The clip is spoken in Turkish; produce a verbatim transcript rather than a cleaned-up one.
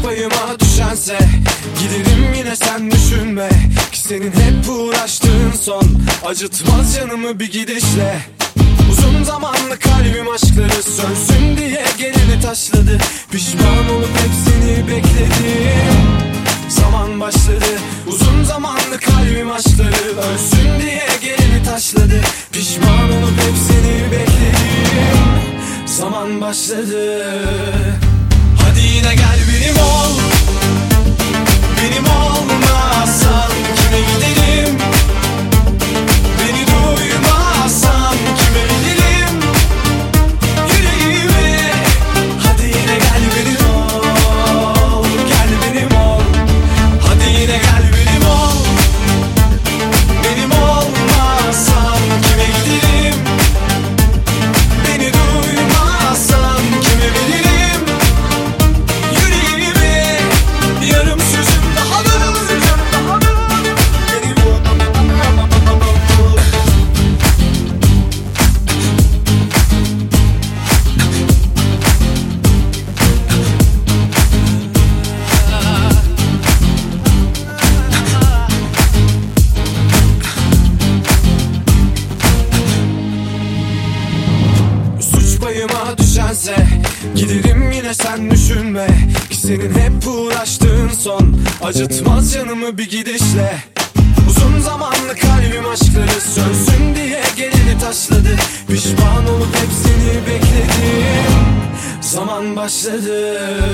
payıma düşense giderim yine, sen düşünme ki senin hep uğraştığın son acıtmaz canımı bir gidişle. Uzun zamanlı kalbim aşkları sönsün diye gelini taşladı. Pişman olup hep seni bekledim. Zaman başladı. Uzun zamanlı kalbim aşkları ölsün diye gelini taşladı. Pişman olup hep seni bekledim. Zaman başladı. Hadi yine gel benim ol. Benim olmazsan kime giderim? Beni duymazsan kime giderim? Yüreğime. Hadi yine gel benim ol. Gel benim ol. Hadi yine gel benim ol. Benim olmazsan kime giderim? Beni duymazsan kime veririm? Yüreğime. Yarım sözüm daha da benim ol. Suç payıma düşense giderim yine, sen düşünme ki senin hep uğraştığın son acıtmaz canımı bir gidişle. Uzun zamanlı kalbim aşkları sönsün diye gelini taşladı. Pişman olup hep seni bekledim. Zaman başladı.